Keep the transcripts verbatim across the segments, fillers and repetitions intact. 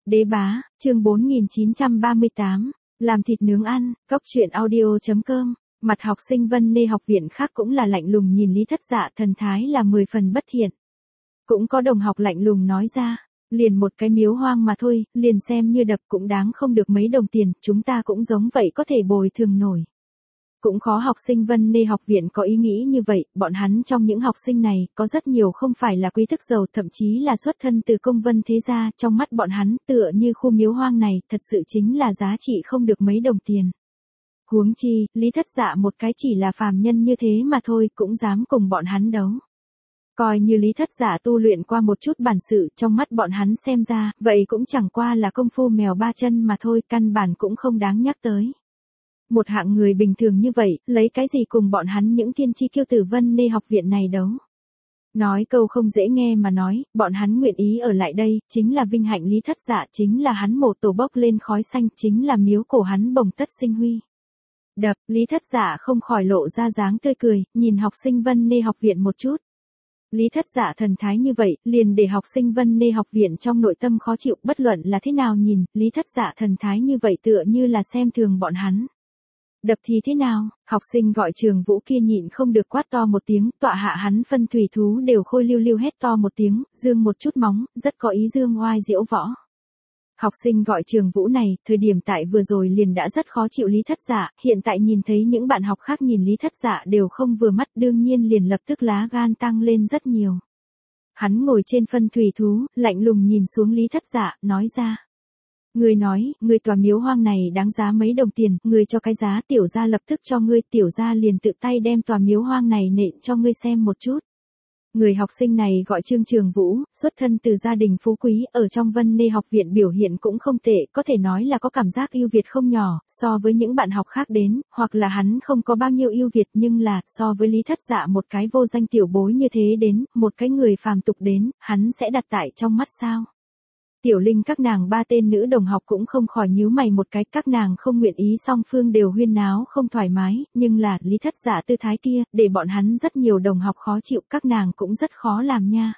Đế bá, chương bốn nghìn chín trăm ba mươi tám, làm thịt nướng ăn, cốc truyện audio.com, mặt học sinh Vân Nê học viện khác cũng là lạnh lùng nhìn Lý Thất Dạ, thần thái là mười phần bất thiện. Cũng có đồng học lạnh lùng nói ra, liền một cái miếu hoang mà thôi, liền xem như đập cũng đáng không được mấy đồng tiền, chúng ta cũng giống vậy có thể bồi thường nổi. Cũng khó học sinh Vân Nê học viện có ý nghĩ như vậy, bọn hắn trong những học sinh này, có rất nhiều không phải là quý tước giàu, thậm chí là xuất thân từ công vân thế gia, trong mắt bọn hắn tựa như khu miếu hoang này, thật sự chính là giá trị không được mấy đồng tiền. Huống chi, Lý Thất Dạ một cái chỉ là phàm nhân như thế mà thôi, cũng dám cùng bọn hắn đấu. Coi như Lý Thất Dạ tu luyện qua một chút bản sự, trong mắt bọn hắn xem ra, vậy cũng chẳng qua là công phu mèo ba chân mà thôi, căn bản cũng không đáng nhắc tới. Một hạng người bình thường như vậy, lấy cái gì cùng bọn hắn những thiên chi kiêu tử Vân Nê học viện này đấu. Nói câu không dễ nghe mà nói, bọn hắn nguyện ý ở lại đây, chính là vinh hạnh Lý Thất Dạ, chính là hắn mộ tổ bốc lên khói xanh, chính là miếu cổ hắn bồng tất sinh huy. Đập, Lý Thất Dạ không khỏi lộ ra dáng tươi cười, nhìn học sinh Vân Nê học viện một chút. Lý Thất Dạ thần thái như vậy, liền để học sinh Vân Nê học viện trong nội tâm khó chịu, bất luận là thế nào nhìn, Lý Thất Dạ thần thái như vậy tựa như là xem thường bọn hắn. Đập thì thế nào, học sinh gọi Trường Vũ kia nhịn không được quát to một tiếng, tọa hạ hắn phân thủy thú đều khôi lưu lưu hét to một tiếng, dương một chút móng, rất có ý dương oai diễu võ. Học sinh gọi Trường Vũ này, thời điểm tại vừa rồi liền đã rất khó chịu Lý Thất Dạ, hiện tại nhìn thấy những bạn học khác nhìn Lý Thất Dạ đều không vừa mắt, đương nhiên liền lập tức lá gan tăng lên rất nhiều. Hắn ngồi trên phân thủy thú, lạnh lùng nhìn xuống Lý Thất Dạ, nói ra. Người nói, người tòa miếu hoang này đáng giá mấy đồng tiền, người cho cái giá tiểu gia lập tức cho ngươi, tiểu gia liền tự tay đem tòa miếu hoang này nện cho ngươi xem một chút. Người học sinh này gọi Trương Trường Vũ, xuất thân từ gia đình phú quý, ở trong Vân Nê học viện biểu hiện cũng không tệ, có thể nói là có cảm giác ưu việt không nhỏ, so với những bạn học khác đến, hoặc là hắn không có bao nhiêu ưu việt nhưng là, so với Lý Thất Dạ một cái vô danh tiểu bối như thế đến, một cái người phàm tục đến, hắn sẽ đặt tại trong mắt sao? Tiểu Linh các nàng ba tên nữ đồng học cũng không khỏi nhíu mày một cái, các nàng không nguyện ý song phương đều huyên náo không thoải mái, nhưng là, Lý Thất Dạ tư thái kia, để bọn hắn rất nhiều đồng học khó chịu, các nàng cũng rất khó làm nha.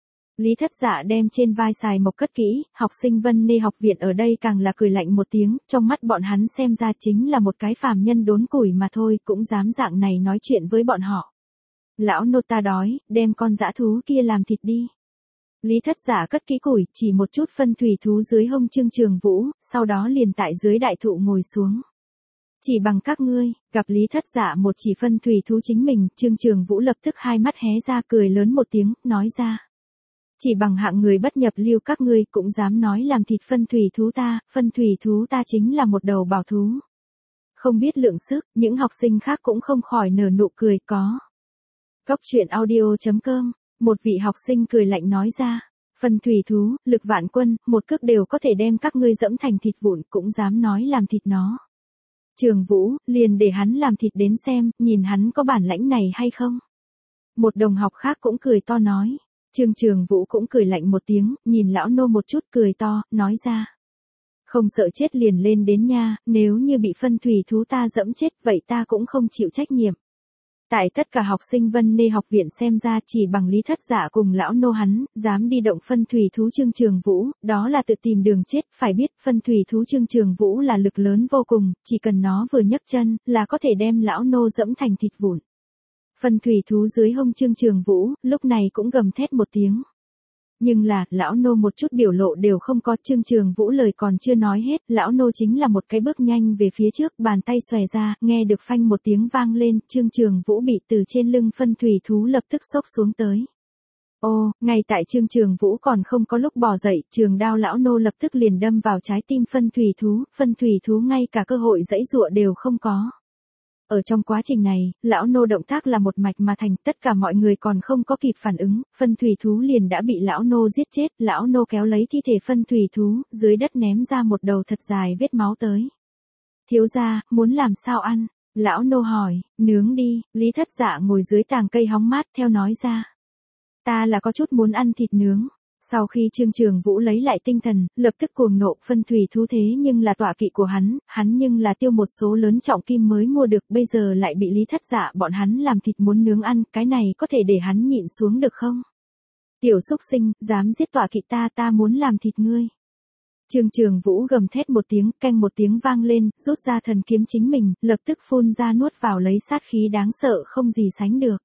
Lý Thất Dạ đem trên vai xài mộc cất kỹ, học sinh Vân Nê học viện ở đây càng là cười lạnh một tiếng, trong mắt bọn hắn xem ra chính là một cái phàm nhân đốn củi mà thôi, cũng dám dạng này nói chuyện với bọn họ. Lão nô ta đói, đem con dã thú kia làm thịt đi. Lý Thất Dạ cất kỹ củi, chỉ một chút phân thủy thú dưới hông Trương Trường Vũ, sau đó liền tại dưới đại thụ ngồi xuống. Chỉ bằng các ngươi, gặp Lý Thất Dạ một chỉ phân thủy thú chính mình, Trương Trường Vũ lập tức hai mắt hé ra cười lớn một tiếng, nói ra. Chỉ bằng hạng người bất nhập lưu các ngươi cũng dám nói làm thịt phân thủy thú ta, phân thủy thú ta chính là một đầu bảo thú. Không biết lượng sức, những học sinh khác cũng không khỏi nở nụ cười có. Cốc truyện audio.com, một vị học sinh cười lạnh nói ra, phân thủy thú, lực vạn quân, một cước đều có thể đem các ngươi dẫm thành thịt vụn, cũng dám nói làm thịt nó. Trường Vũ, liền để hắn làm thịt đến xem, nhìn hắn có bản lãnh này hay không. Một đồng học khác cũng cười to nói, Trương Trường Vũ cũng cười lạnh một tiếng, nhìn lão nô một chút cười to, nói ra. Không sợ chết liền lên đến nha, nếu như bị phân thủy thú ta dẫm chết vậy ta cũng không chịu trách nhiệm. Tại tất cả học sinh Vân Nê học viện xem ra chỉ bằng Lý Thất Dạ cùng lão nô hắn, dám đi động phân thủy thú Trương Trường Vũ, đó là tự tìm đường chết, phải biết phân thủy thú Trương Trường Vũ là lực lớn vô cùng, chỉ cần nó vừa nhấc chân, là có thể đem lão nô dẫm thành thịt vụn. Phân thủy thú dưới hông Trương Trường Vũ, lúc này cũng gầm thét một tiếng. Nhưng là, lão nô một chút biểu lộ đều không có, Trương Trường Vũ lời còn chưa nói hết, lão nô chính là một cái bước nhanh về phía trước, bàn tay xòe ra, nghe được phanh một tiếng vang lên, Trương Trường Vũ bị từ trên lưng phân thủy thú lập tức xốc xuống tới. Ô, ngay tại Trương Trường Vũ còn không có lúc bò dậy, trường đao lão nô lập tức liền đâm vào trái tim phân thủy thú, phân thủy thú ngay cả cơ hội giãy giụa đều không có. Ở trong quá trình này, lão nô động tác là một mạch mà thành, tất cả mọi người còn không có kịp phản ứng, phân thủy thú liền đã bị lão nô giết chết, lão nô kéo lấy thi thể phân thủy thú, dưới đất ném ra một đầu thật dài vết máu tới. Thiếu gia, muốn làm sao ăn? Lão nô hỏi, nướng đi, Lý Thất Dạ ngồi dưới tàng cây hóng mát theo nói ra. Ta là có chút muốn ăn thịt nướng. Sau khi Trương Trường Vũ lấy lại tinh thần, lập tức cuồng nộ, phân thủy thú thế nhưng là tọa kỵ của hắn, hắn nhưng là tiêu một số lớn trọng kim mới mua được, bây giờ lại bị Lý Thất Dạ bọn hắn làm thịt muốn nướng ăn, cái này có thể để hắn nhịn xuống được không? Tiểu xúc sinh, dám giết tọa kỵ ta, ta muốn làm thịt ngươi. Trương Trường Vũ gầm thét một tiếng, canh một tiếng vang lên, rút ra thần kiếm chính mình, lập tức phun ra nuốt vào lấy sát khí đáng sợ không gì sánh được.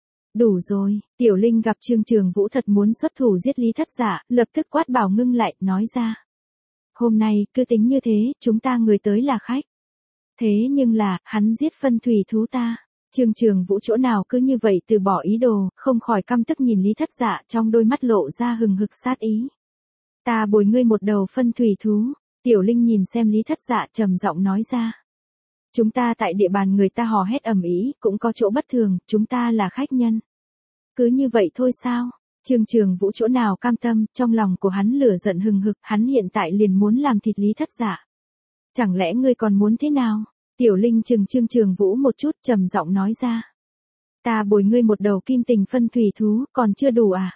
Đủ rồi, Tiểu Linh gặp Trương Trường Vũ thật muốn xuất thủ giết Lý Thất Dạ, lập tức quát bảo ngưng lại, nói ra. Hôm nay, cứ tính như thế, chúng ta người tới là khách. Thế nhưng là, hắn giết phân thủy thú ta. Trương Trường Vũ chỗ nào cứ như vậy từ bỏ ý đồ, không khỏi căm tức nhìn Lý Thất Dạ, trong đôi mắt lộ ra hừng hực sát ý. Ta bồi ngươi một đầu phân thủy thú. Tiểu Linh nhìn xem Lý Thất Dạ trầm giọng nói ra. Chúng ta tại địa bàn người ta hò hét ầm ĩ, cũng có chỗ bất thường, chúng ta là khách nhân. Cứ như vậy thôi sao? Trương Trường Vũ chỗ nào cam tâm, trong lòng của hắn lửa giận hừng hực, hắn hiện tại liền muốn làm thịt Lý Thất Dạ. Chẳng lẽ ngươi còn muốn thế nào? Tiểu Linh chừng Trương Trường Vũ một chút trầm giọng nói ra. Ta bồi ngươi một đầu kim tình phân thủy thú, còn chưa đủ à?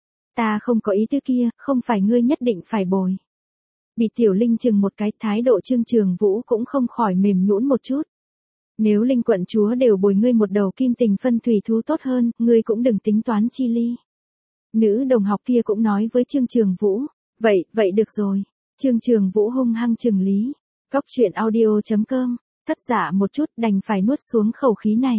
Ta không có ý tư kia, không phải ngươi nhất định phải bồi. Bị Tiểu Linh chừng một cái, thái độ Trương Trường Vũ cũng không khỏi mềm nhũn một chút. Nếu Linh quận chúa đều bồi ngươi một đầu kim tình phân thủy thú tốt hơn, ngươi cũng đừng tính toán chi ly. Nữ đồng học kia cũng nói với Trương Trường Vũ. Vậy, vậy được rồi. Trương Trường Vũ hung hăng chừng Lý. Cóc truyện audio chấm com. Thất Dạ một chút đành phải nuốt xuống khẩu khí này.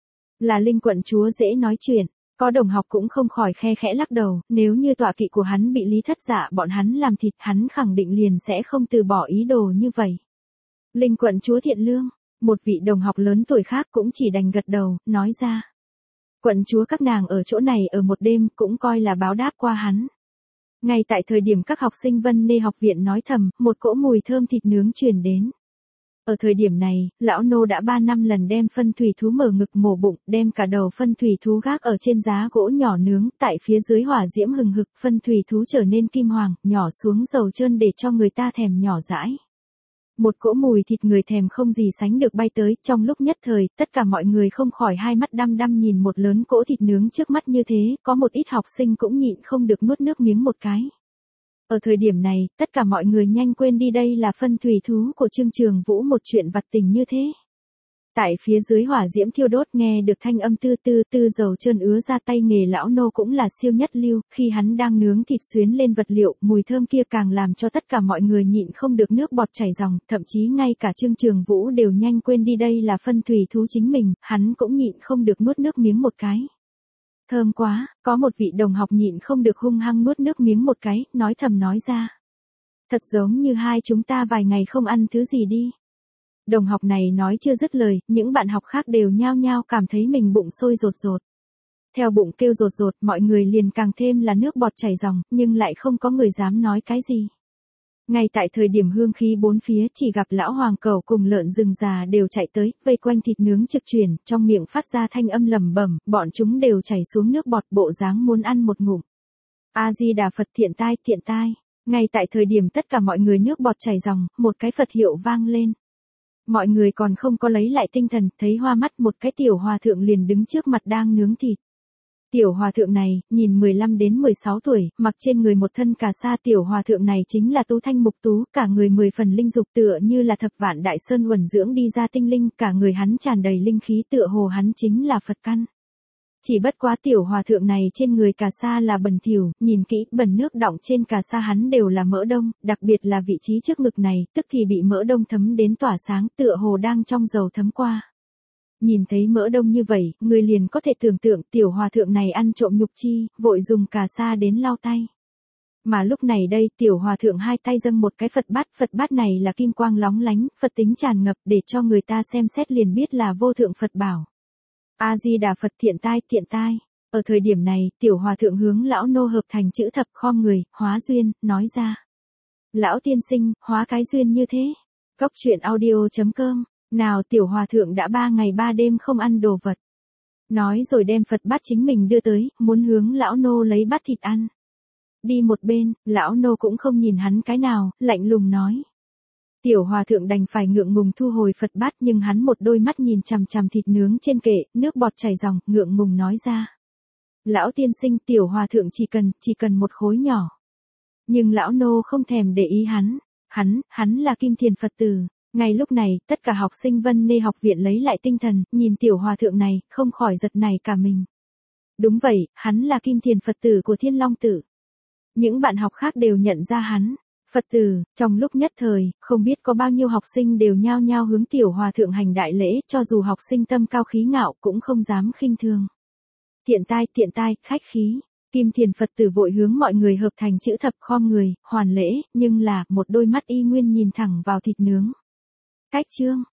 Là Linh quận chúa dễ nói chuyện. Có đồng học cũng không khỏi khe khẽ lắc đầu, nếu như tọa kỵ của hắn bị Lý Thất Dạ bọn hắn làm thịt, hắn khẳng định liền sẽ không từ bỏ ý đồ như vậy. Linh quận chúa thiện lương, một vị đồng học lớn tuổi khác cũng chỉ đành gật đầu, nói ra. Quận chúa các nàng ở chỗ này ở một đêm cũng coi là báo đáp qua hắn. Ngay tại thời điểm các học sinh Vân Nê học viện nói thầm, một cỗ mùi thơm thịt nướng truyền đến. Ở thời điểm này, lão nô đã ba năm lần đem phân thủy thú mở ngực mổ bụng, đem cả đầu phân thủy thú gác ở trên giá gỗ nhỏ nướng, tại phía dưới hỏa diễm hừng hực, phân thủy thú trở nên kim hoàng, nhỏ xuống dầu trơn để cho người ta thèm nhỏ dãi. Một cỗ mùi thịt người thèm không gì sánh được bay tới, trong lúc nhất thời, tất cả mọi người không khỏi hai mắt đăm đăm nhìn một lớn cỗ thịt nướng trước mắt như thế, có một ít học sinh cũng nhịn không được nuốt nước miếng một cái. Ở thời điểm này, tất cả mọi người nhanh quên đi đây là phân thủy thú của Trương Trường Vũ một chuyện vặt tình như thế. Tại phía dưới hỏa diễm thiêu đốt nghe được thanh âm tư tư tư dầu trơn ứa ra tay nghề lão nô cũng là siêu nhất lưu, khi hắn đang nướng thịt xuyến lên vật liệu, mùi thơm kia càng làm cho tất cả mọi người nhịn không được nước bọt chảy ròng, thậm chí ngay cả Trương Trường Vũ đều nhanh quên đi đây là phân thủy thú chính mình, hắn cũng nhịn không được nuốt nước miếng một cái. Thơm quá, có một vị đồng học nhịn không được hung hăng nuốt nước miếng một cái, nói thầm nói ra. Thật giống như hai chúng ta vài ngày không ăn thứ gì đi. Đồng học này nói chưa dứt lời, những bạn học khác đều nhao nhao cảm thấy mình bụng sôi rột rột. Theo bụng kêu rột rột, mọi người liền càng thêm là nước bọt chảy ròng, nhưng lại không có người dám nói cái gì. Ngay tại thời điểm hương khí bốn phía chỉ gặp lão hoàng cẩu cùng lợn rừng già đều chạy tới, vây quanh thịt nướng trực chuyển, trong miệng phát ra thanh âm lẩm bẩm, bọn chúng đều chảy xuống nước bọt bộ dáng muốn ăn một ngụm. A-di-đà Phật thiện tai, thiện tai. Ngay tại thời điểm tất cả mọi người nước bọt chảy ròng, một cái Phật hiệu vang lên. Mọi người còn không có lấy lại tinh thần, thấy hoa mắt một cái tiểu hòa thượng liền đứng trước mặt đang nướng thịt. Tiểu hòa thượng này, nhìn mười lăm đến mười sáu tuổi, mặc trên người một thân cà sa, tiểu hòa thượng này chính là Tú Thanh Mục Tú, cả người mười phần linh dục tựa như là thập vạn đại sơn uẩn dưỡng đi ra tinh linh, cả người hắn tràn đầy linh khí tựa hồ hắn chính là Phật căn. Chỉ bất quá tiểu hòa thượng này trên người cà sa là bẩn thỉu, nhìn kỹ, bẩn nước đọng trên cà sa hắn đều là mỡ đông, đặc biệt là vị trí trước ngực này, tức thì bị mỡ đông thấm đến tỏa sáng, tựa hồ đang trong dầu thấm qua. Nhìn thấy mỡ đông như vậy, người liền có thể tưởng tượng tiểu hòa thượng này ăn trộm nhục chi, vội dùng cà sa đến lau tay. Mà lúc này đây, tiểu hòa thượng hai tay dâng một cái Phật bát, Phật bát này là kim quang lóng lánh, Phật tính tràn ngập để cho người ta xem xét liền biết là vô thượng Phật bảo. A-di-đà Phật thiện tai, thiện tai. Ở thời điểm này, tiểu hòa thượng hướng lão nô hợp thành chữ thập khom người, hóa duyên, nói ra. Lão tiên sinh, hóa cái duyên như thế. Cóc truyện audio chấm com. Nào tiểu hòa thượng đã ba ngày ba đêm không ăn đồ vật. Nói rồi đem Phật bát chính mình đưa tới, muốn hướng lão nô lấy bát thịt ăn. Đi một bên, lão nô cũng không nhìn hắn cái nào, lạnh lùng nói. Tiểu hòa thượng đành phải ngượng ngùng thu hồi Phật bát nhưng hắn một đôi mắt nhìn chằm chằm thịt nướng trên kệ, nước bọt chảy ròng, ngượng ngùng nói ra. Lão tiên sinh tiểu hòa thượng chỉ cần, chỉ cần một khối nhỏ. Nhưng lão nô không thèm để ý hắn, hắn, hắn là Kim Thiền Phật tử. Ngay lúc này, tất cả học sinh Vân Nê học viện lấy lại tinh thần, nhìn tiểu hòa thượng này, không khỏi giật nảy cả mình. Đúng vậy, hắn là Kim Thiền Phật tử của Thiên Long Tự. Những bạn học khác đều nhận ra hắn. Phật tử, trong lúc nhất thời, không biết có bao nhiêu học sinh đều nhao nhao hướng tiểu hòa thượng hành đại lễ, cho dù học sinh tâm cao khí ngạo cũng không dám khinh thường. Tiện tai, tiện tai, khách khí. Kim Thiền Phật tử vội hướng mọi người hợp thành chữ thập khom người, hoàn lễ, nhưng là, một đôi mắt y nguyên nhìn thẳng vào thịt nướng. Cách chương.